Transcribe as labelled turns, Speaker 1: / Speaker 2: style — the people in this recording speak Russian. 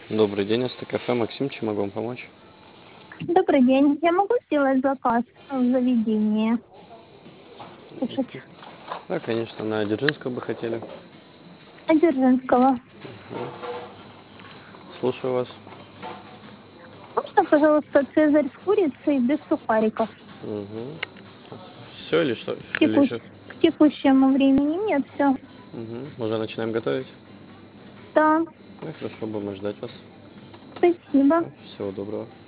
Speaker 1: Добрый день, это кафе Максим, чем могу вам помочь?
Speaker 2: Добрый день. Я могу сделать заказ в заведении? Кушать.
Speaker 1: Да, конечно, на Дзержинского бы хотели.
Speaker 2: Дзержинского.
Speaker 1: Слушаю вас.
Speaker 2: Можно, пожалуйста, цезарь с курицей без сухариков?
Speaker 1: Все или что?
Speaker 2: К,
Speaker 1: Или
Speaker 2: теку-
Speaker 1: еще?
Speaker 2: к текущему времени нет, все.
Speaker 1: Уже начинаем готовить?
Speaker 2: Да,
Speaker 1: Ну, хорошо, будем ждать вас.
Speaker 2: спасибо.
Speaker 1: Всего доброго.